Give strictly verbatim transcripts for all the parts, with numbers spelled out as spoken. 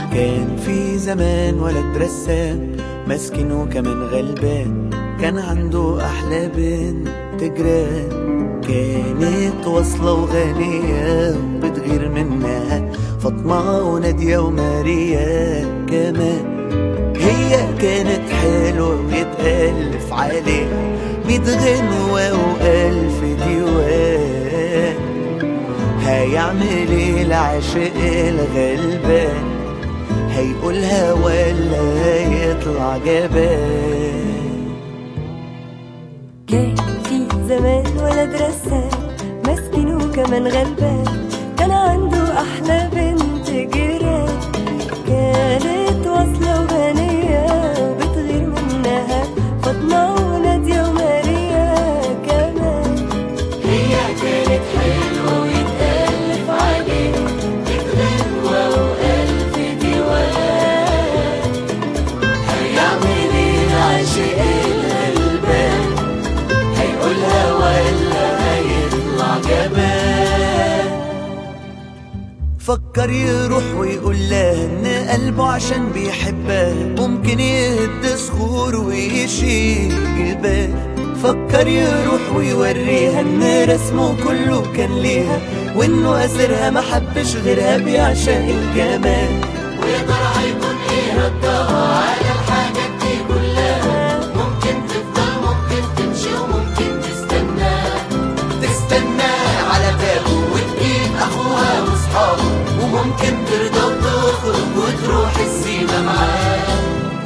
كان في زمان ولد رسام مسكين وكمان غلبان، كان عنده أحلى بنت جيران، كانت واصلة وغنية وبتغير منها فاطمة ونادية وماريا كمان. هي كانت حلوة ويتألف عليها ميت غنوة وألف ديوان. هيعمل ايه العاشق الغلبان؟ هيقولها ولا هيطلع جبان؟ كان في زمان ولد رسام مسكين وكمان غلبان، كان عنده أحلى بنت جيران، كانت واصلة وغنية وبتغير منها فاطمة ونادية وماريا كمان. هي كانت حلوة ويتألف عليها ميت غنوة وألف ديوان. هيعمل ايه العاشق الغلبان؟ هيقولها ولا هيطلع جبان؟ فكر يروح ويقول لها ان قلبه عشان بيحبها ممكن يهد صخور ويشيل جبال. فكر يروح ويوريها ان رسمه كله كان ليها، وانه اسرها ما حبش غيرها بيعشق الجمال. ويا ترى هيكون ايه ردها على الحاجات دي كلها؟ ممكن تفضل ممكن تمشي وممكن تستنى تستنى على بابه وتجيب اخوها واصحابه، وممكن ترضى وتخرج وتروح السيما معاه.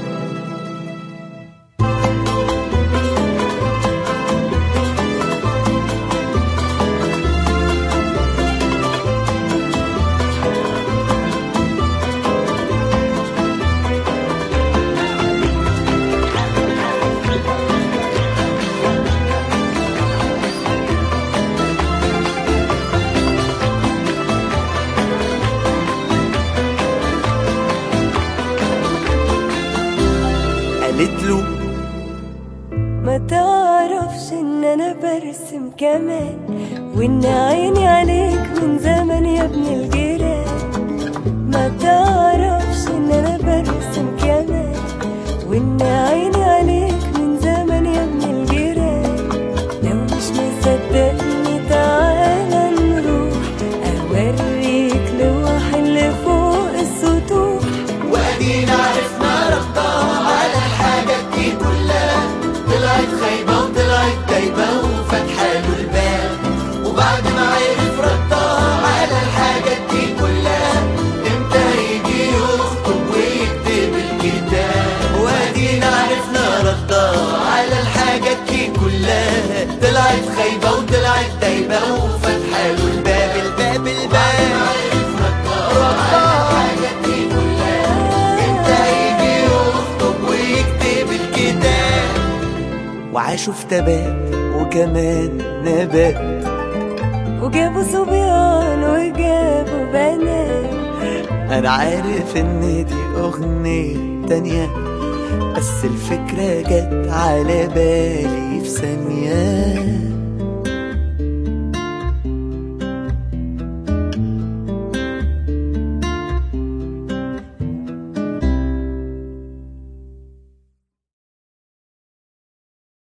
قالت له ما تعرفش ان انا برسم كمان، وان عيني عليك من زمن يا ابن الجيران. ما تعرفش ان انا برسم كمان، وان عيني عليك من زمن يا ابن الجيران. لو مش مصدقني تعالى نروح اوريك لوح اللي فوق السطوح. وادينا عرفنا ردها على الحاجات دي كلها، طلعت خايبة وطلعت دايبة وفتحة له الباب. وبعد ما عرف ردها على الحاجات دي كلها، امتى يجي يخطب ويكتب الكتاب؟ وادينا عرفنا ردها على الحاجات دي كلها، طلعت خايبة وطلعت دايبة وفتحة له الباب الباب الباب. وعاشوا في تبات وكمان نبات، وجابوا صبيان وجابوا بنات. انا عارف ان دي اغنية تانية، بس الفكرة جت على بالي في ثانية.